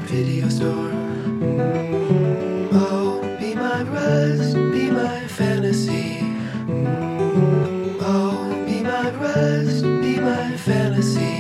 video store. Oh, be my rest, be my fantasy. Oh, be my rest, be my fantasy.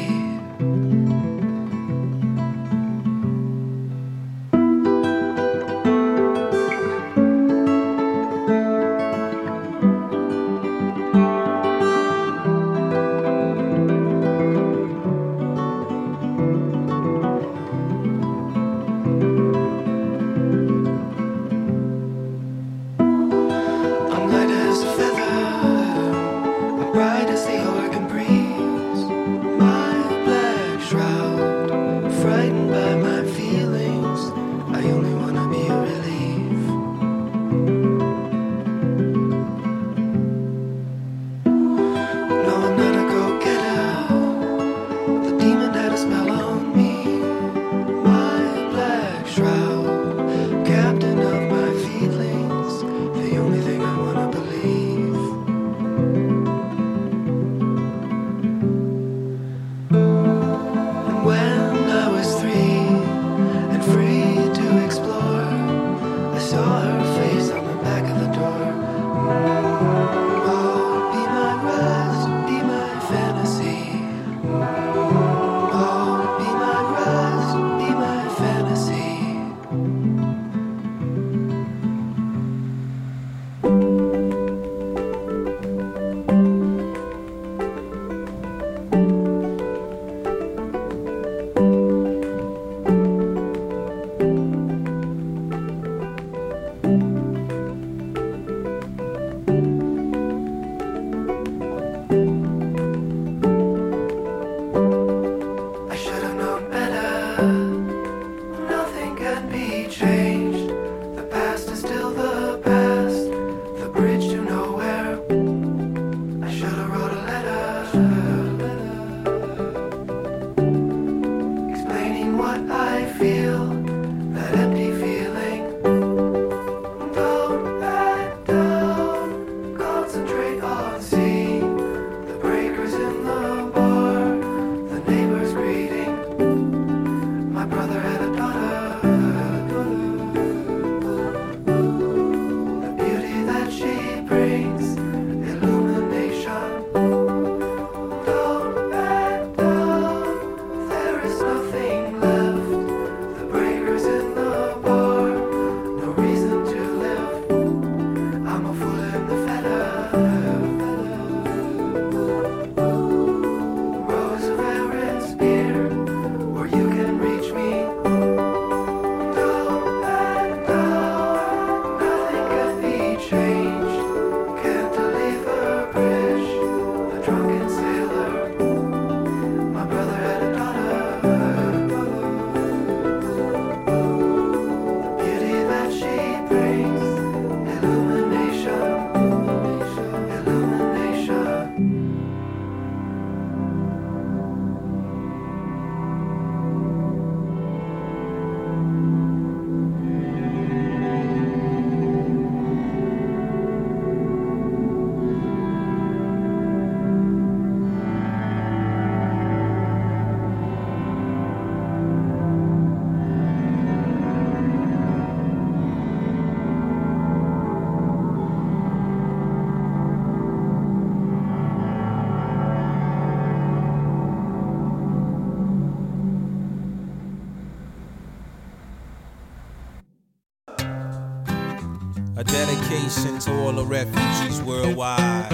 A dedication to all the refugees worldwide.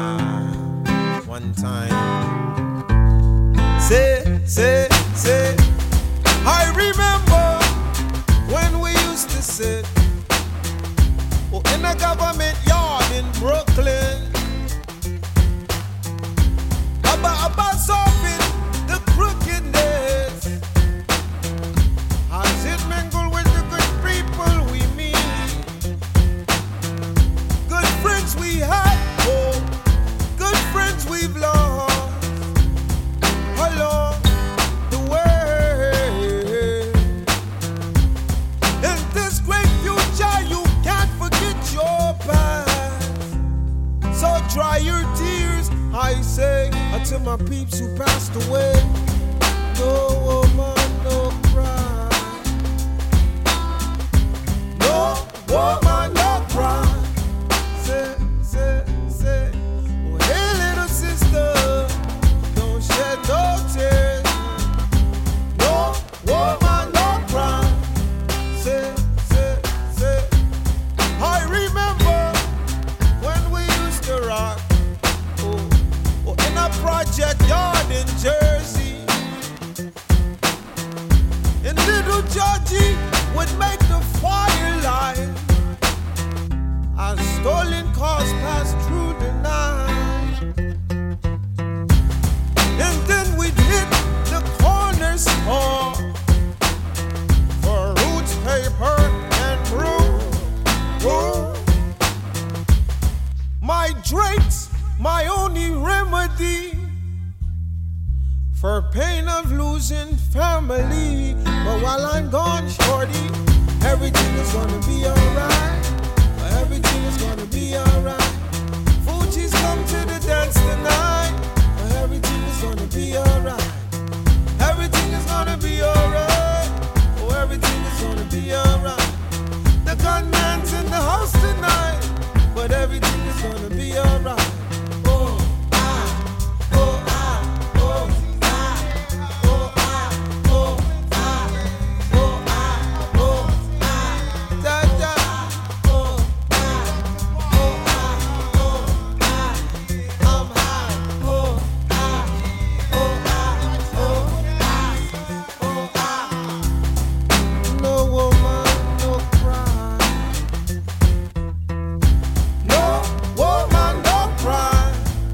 One time. Say. I remember when we used to sit in a government yard in Brooklyn. About solving the crookedness. As it mingle with the good people we meet. Good friends we had, good friends we've lost along the way. or pain of losing family. But while I'm gone, shorty, everything is gonna be alright. Everything is gonna be alright. Fuji's come to the dance tonight. Everything is gonna be alright. Everything is gonna be alright. Oh, everything is gonna be alright. The gunman's in the house tonight, but everything is gonna be alright. Oh, ah, oh, ah, oh, ah, oh, ah, oh, ah, oh, ah, oh, ah, da, da, oh, ah, oh, ah, oh, ah, I'm high, oh, ah, oh, ah, oh, ah, oh, ah. No woman, no cry. No woman, no cry.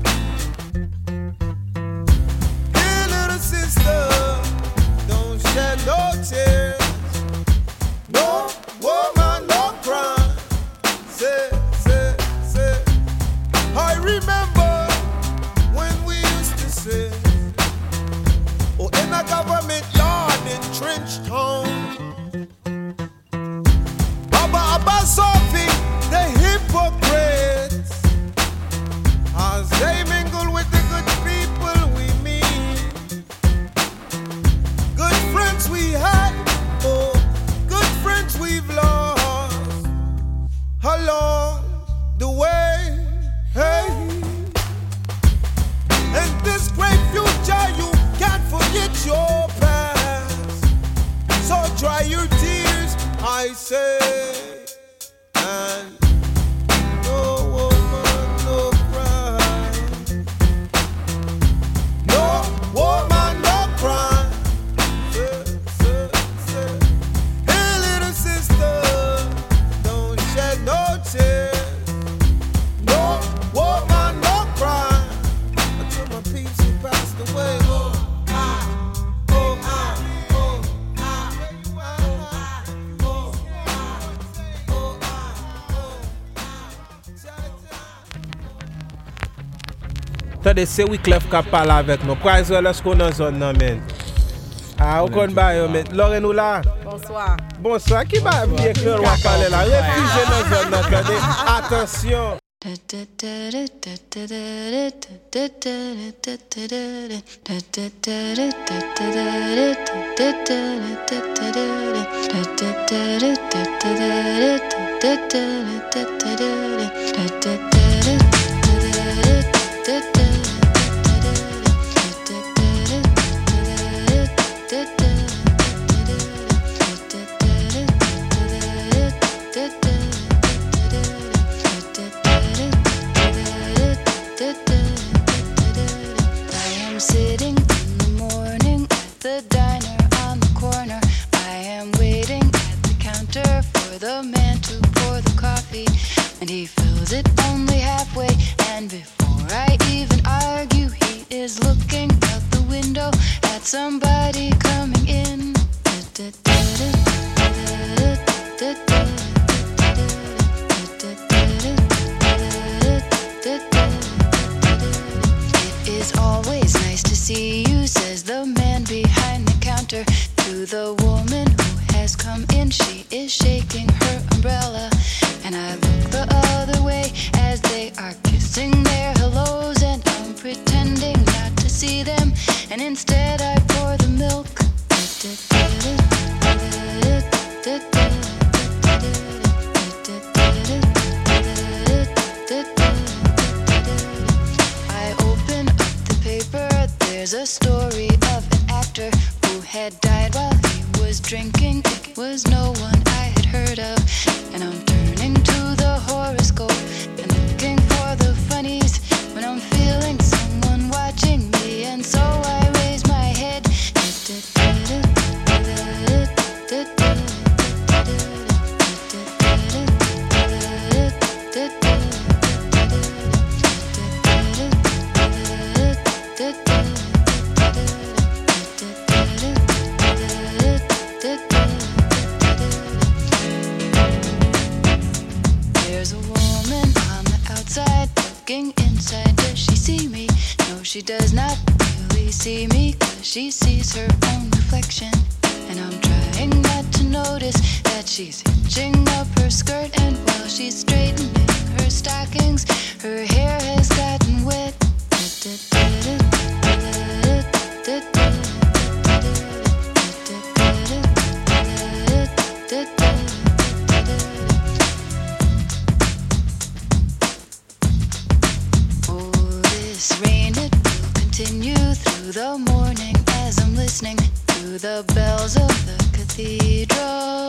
Hey, little sister, don't shed no tears. No woman, no cry. Say, say, say. I remember when we used to say, oh, in a government yard in Trench Town, Baba Abasofi, the hypocrites, as they mingle with the good people we meet. Good friends we had, oh, good friends we've lost along the way. Hey, in this great future, you can't forget your past. So dry your tears, I say, and no woman, no cry. No woman, no cry. Say, say, say. Hey, little sister, don't shed no tears. No woman, no cry. Until my peeps who passed away. Oh, ah, oh, ah, oh, ah, oh, ah, oh, ah, oh, ah. Tade se Wyclef ka pale avek nou. Kwa e zo lè sko nan zon nan men? Ah, ou kon ba yo men? Loren ou la? Bonsoir. Bonsoir, ki ba biye kler wak pale la? Refugee nan zon nan kade. Atensyon. I am sitting in the morning at the diner on the corner. I am waiting at the counter for the man to pour the coffee, and he fills it only halfway. And before I even argue, he is looking out the window at somebody coming in. It is always nice to see you, says the man behind the counter to the woman who has come in. She is shaking her umbrella, and I look the other way as they are kissing their hellos, and I'm pretending not to see them, and instead I pour the milk. I open up the paper, there's a story of an actor who had died while he was drinking. It was no one I had heard of, and I'm turning to the horoscope and looking for the funnies when I'm feeling someone watching me, and so I raise my head. There's a woman on the outside looking inside. Does she see me? No, she does not really see me, 'cause as she sees her own reflection. And I'm trying not to notice that she's hitching up her skirt, and while she's straightening her stockings, her hair has gotten wet. Oh, this rain, it will continue through the morning as I'm listening to the bells of the cathedral.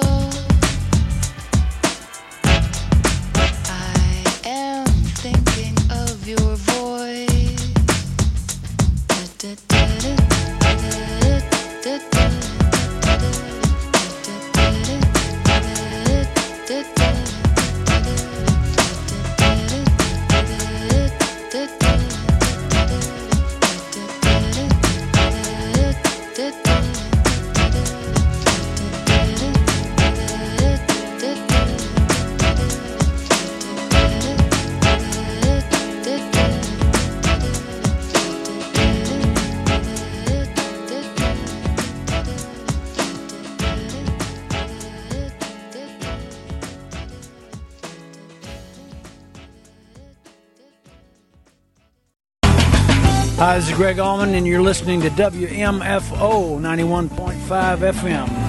I am thinking of your voice. Hi, this is Greg Allman, and you're listening to WMFO 91.5 FM.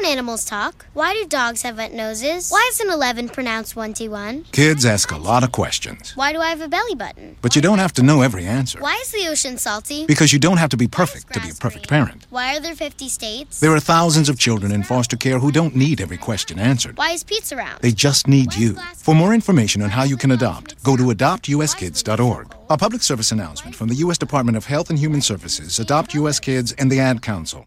animals talk? Why do dogs have wet noses? Why is an 11 pronounced 1T1? Kids ask a lot of questions. Why do I have a belly button? But you don't have to know every answer. Why is the ocean salty? Because you don't have to be perfect to be a perfect parent. Why are there 50 states? There are thousands of children in foster care who don't need every question answered. Why is pizza round? They just need you. For more information on how you can adopt, go to adoptuskids.org. A public service announcement from the U.S. Department of Health and Human Services, Adopt U.S. Kids, and the Ad Council.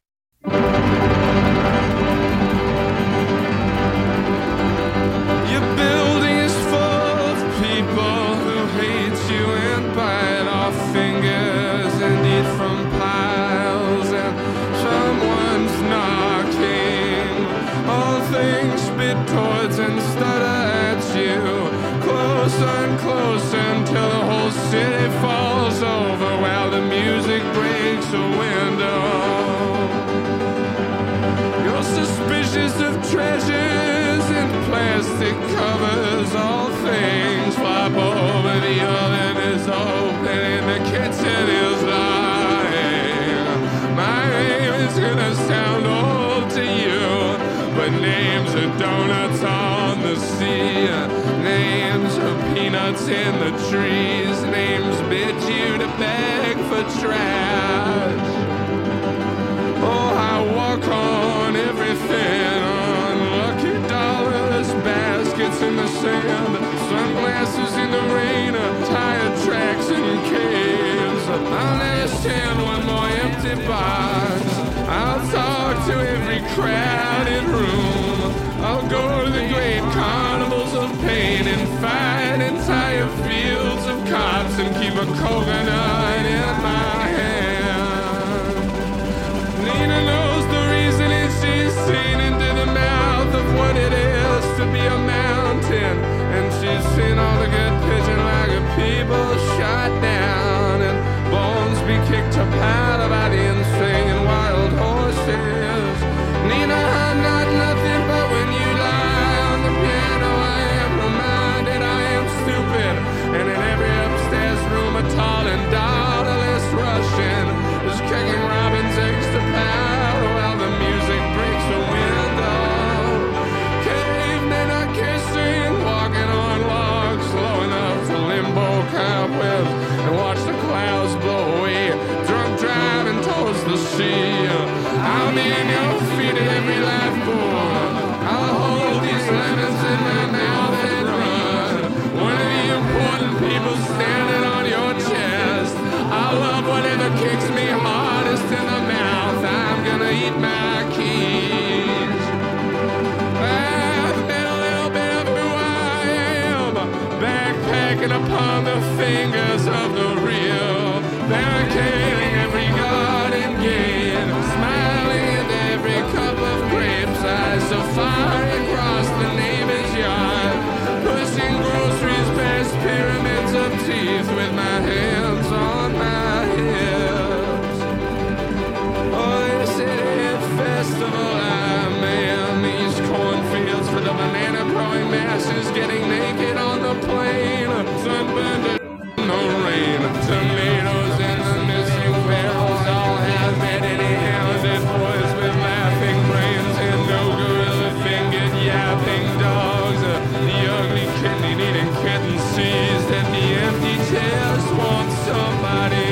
Your building is full of people who hate you and bite off fingers and eat from piles, and someone's knocking. All things spit towards and stutter at you, closer and closer until the whole city falls over while the music breaks a window. You're suspicious of treasures and plastic covers. All things flop over, the oven is open and the kitchen is lying. My name is gonna sound old to you, but names are donuts on the sea. Names are peanuts in the trees. Names bid you to beg for trash. Oh, I walk on everything, on lucky dollars, baskets in the sand, sunglasses in the rain, tire tracks and caves. I'll never stand one more empty box. I'll talk to every crowded room. I'll go to the great carnivals of pain and fight entire fields of cops and keep a coconut in my hand. Nina knows the reason and she's seen into the mouth of what it is to be a mountain. And she's seen all the good pigeon like people shot down and bones be kicked to powder by the insane wild horses. Nina, I'm not nothing but when you lie on the piano I am reminded I am stupid. And in every upstairs room a tall and daughterless Russian is kicking robin's eggs to powder while the music breaks a window. Cavemen are kissing, walking on logs, slow enough to limbo cobwebs and watch the clouds blow away, drunk driving towards the sea. I'll be in your feet at every life board. I'll hold these lemons in my mouth and run. One of the important people standing on your chest. I love whatever kicks me hardest in the mouth. I'm gonna eat my keys. I've been a little bit of who I am, backpacking upon the fingers of the real, barricading every garden gate, smiling into every cup of grapes. I safari across the neighbor's yard, pushing groceries past pyramids of teeth with my hands on my hips. Oh, this city festival I man, these cornfields for the banana growing masses getting naked on the plain, sunburned in the rain, tomatoes in the missing barrels all have many-handed boys with laughing brains and no gorilla-fingered yapping dogs. The ugly kidney-eating kitten sees that the empty chairs want somebody.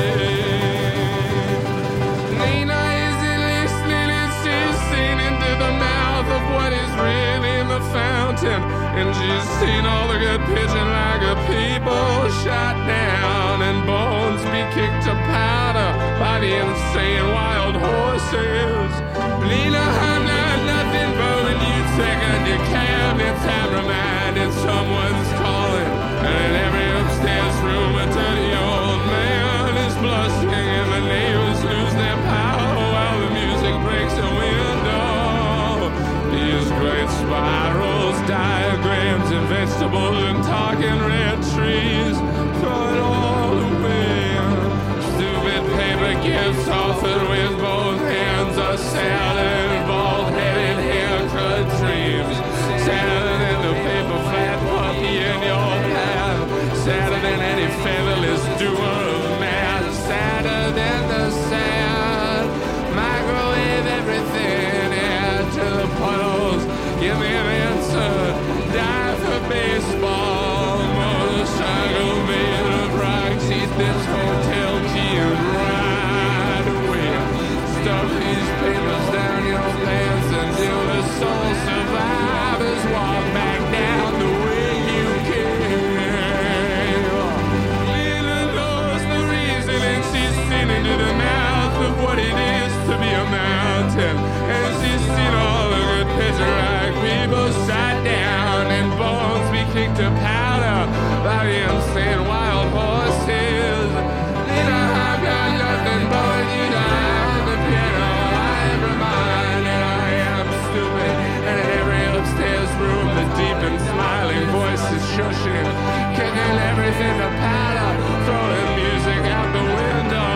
Nina isn't listening and she's seen into the mouth of what is really in the fountain. And she's seen all the good pigeon like a people shot down and bones be kicked to powder by the insane wild horses. Nina, I'm not nothing but when you take on your cabinets, I'm reminded someone's calling. And in every upstairs room a dirty old man is blushing and the neighbors lose their power while the music breaks a window. These great spirals, diagrams and vegetables and talking red trees, throw it all away. Stupid paper gifts offered with both hands, a salad, bald-headed haircut dreams, sadder than the paper flat puppy in your path, sadder than any featherless doer of math, sadder than the sad microwave everything, add to and then it's a dive for baseball. Motorcycle made of rocks, eat this hotel key and ride away. Stuff these papers down your pants until the soul survivors walk back down the way you came. Lila knows the reason and she's seen into the mouth of what it is to be a mountain. And she's seen all the good picture-like people shot down and bones be kicked to powder by the insane wild horses. Lila, I've got nothing but you die the piano. I'm reminded I am stupid, and in every upstairs room the deep and smiling voice is shushing, kicking everything to powder, throwing music out the window.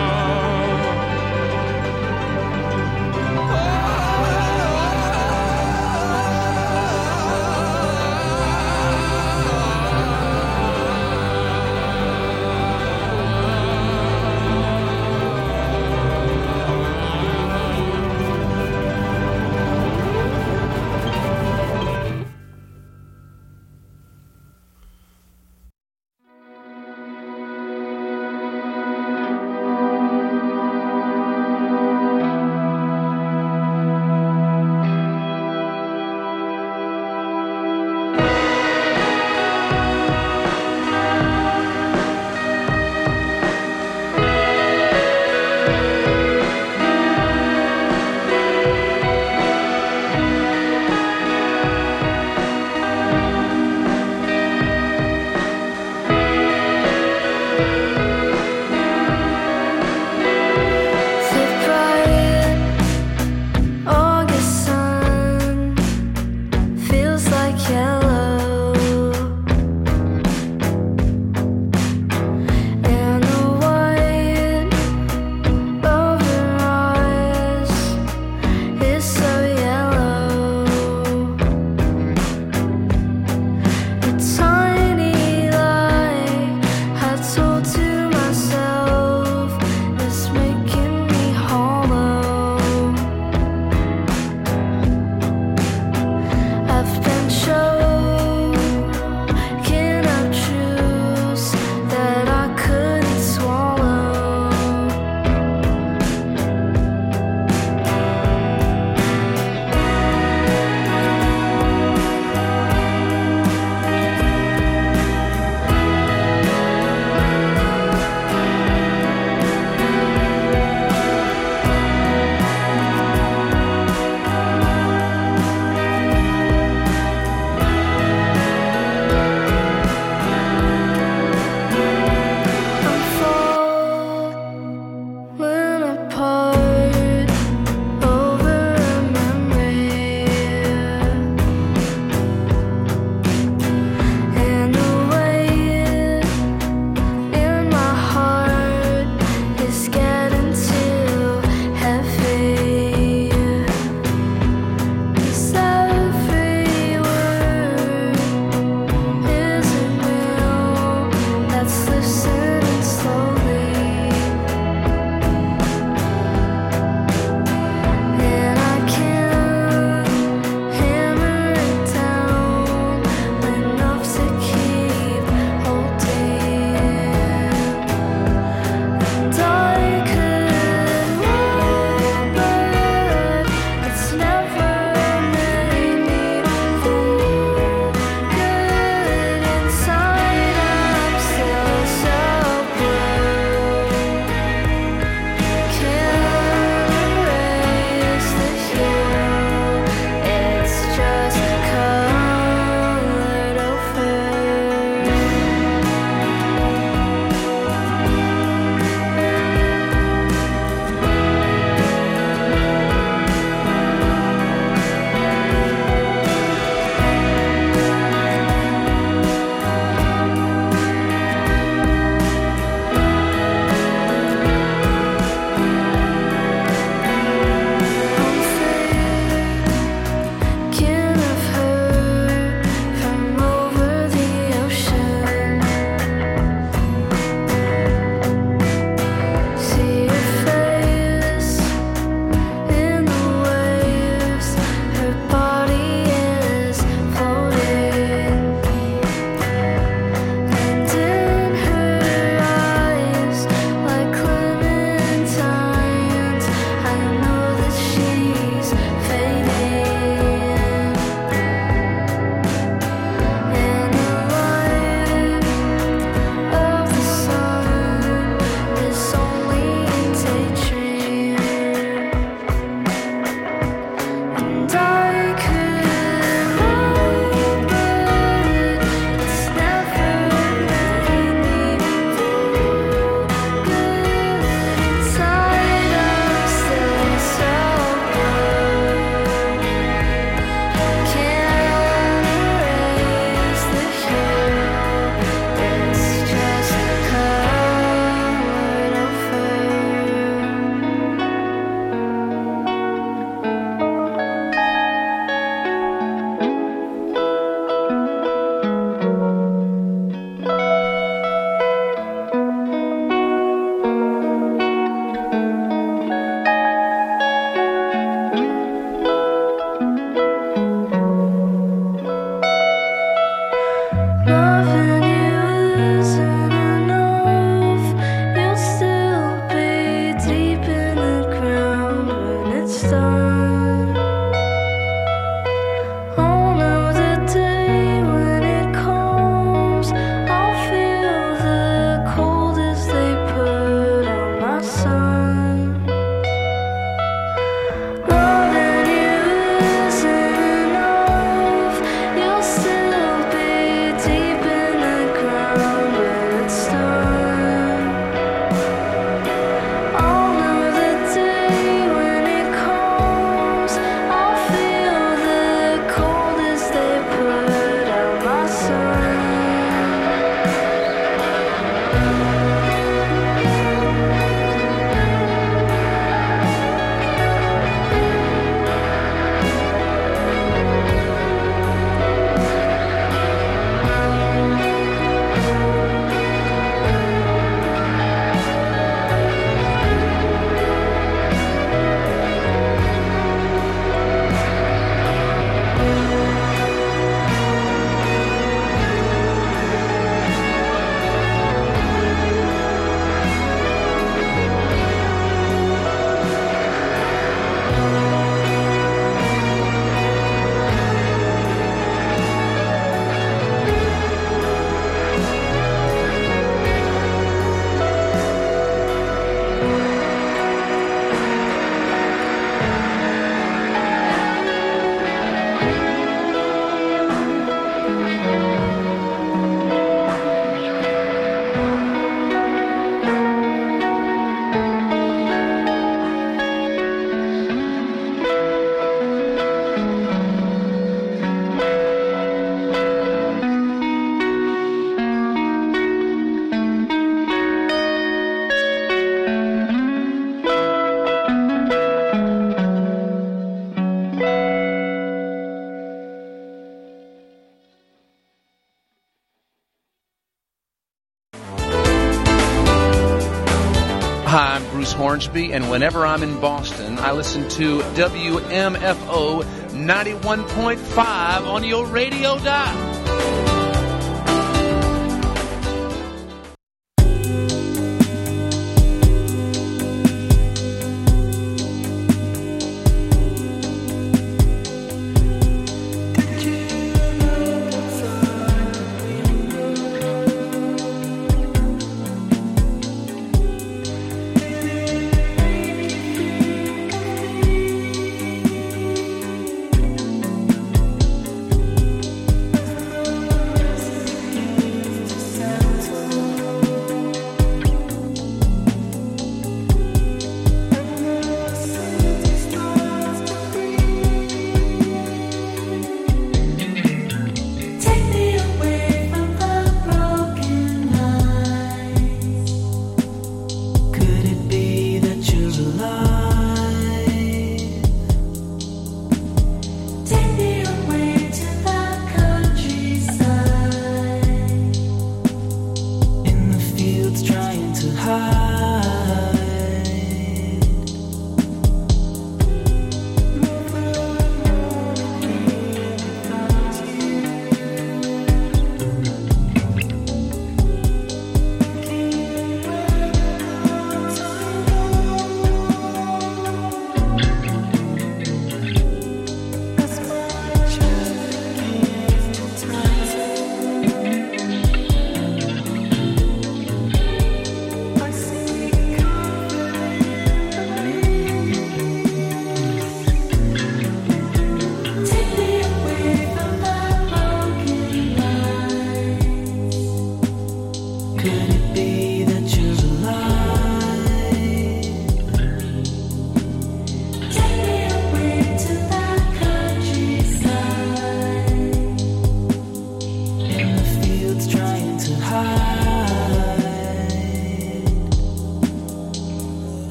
West Hornsby, and whenever I'm in Boston, I listen to WMFO 91.5 on your radio dial.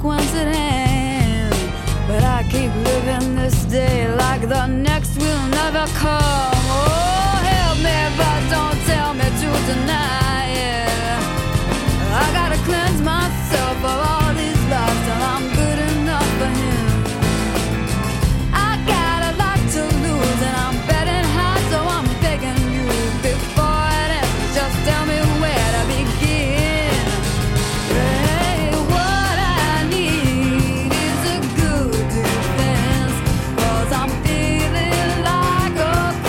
coincidence, but I keep living this day like the next will never come. Oh, help me, but don't tell me to deny it. I gotta cleanse myself of all these lies till I'm good enough for him. I got a lot to lose and I'm betting high, so I'm begging you before it ends, just tell me where to begin. Hey, what I need is a good defense, 'cause I'm feeling like a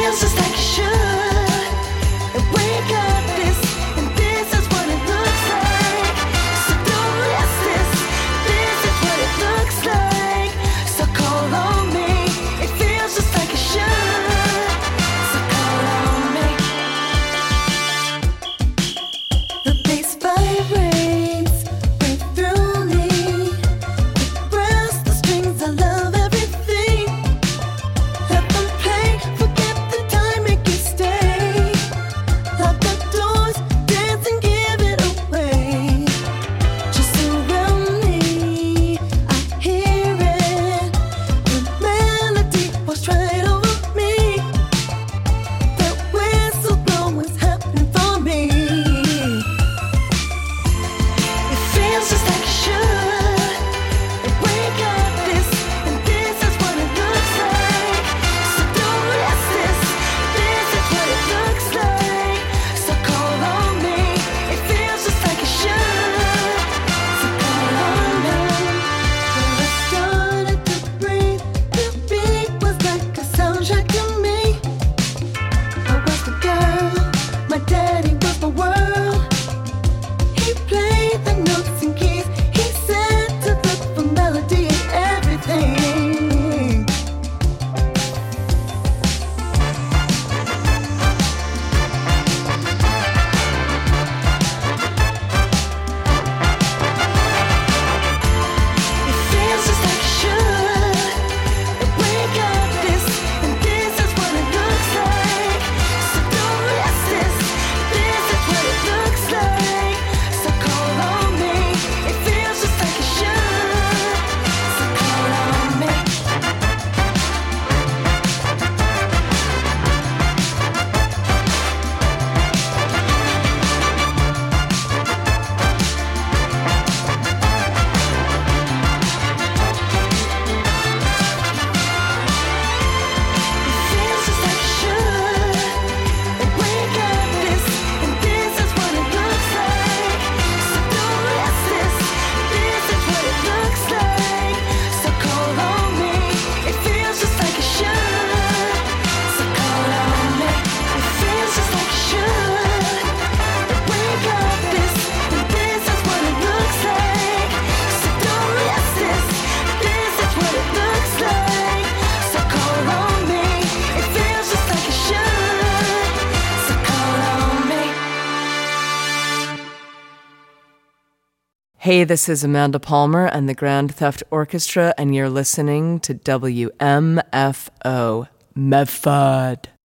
feels just like it should. And we got this, and this is what it looks like. So don't miss this. This is what it looks like. So call on me. It feels just like it should. So call on me. The bass vibrates right through me. Press the strings, I love everything. Let them play, forget the time, make it stay. Lock the doors, dance and give it away. Just surround me, I hear it. The melody was right over me. That whistle blowing's happening for me. It feels just like it should. And we got this, and this is what it looks like. So don't miss this. This is what it looks like. So call on me. It feels just like it should. So call on me. When I started to breathe, the beat was like a soundtrack to me. I was the girl, my daddy was my world. He played the notes and keys. He said to look for melody in everything. It feels just like it should. And we got this, and this is what it looks like. So don't miss this. This is what it looks like. So call on me. It feels just like it should. So call on me. It feels just like it should. And we got this, and this is what it looks like. So don't miss this. This is what it looks like. So call on me. It feels just like it should. So call on me. It feels just like it should. And we got this, and this is what it looks like. So don't miss this. This is what it looks like. So call on me. It feels just like it should. So call on me. Hey, this is Amanda Palmer and the Grand Theft Orchestra, and you're listening to WMFO Medford.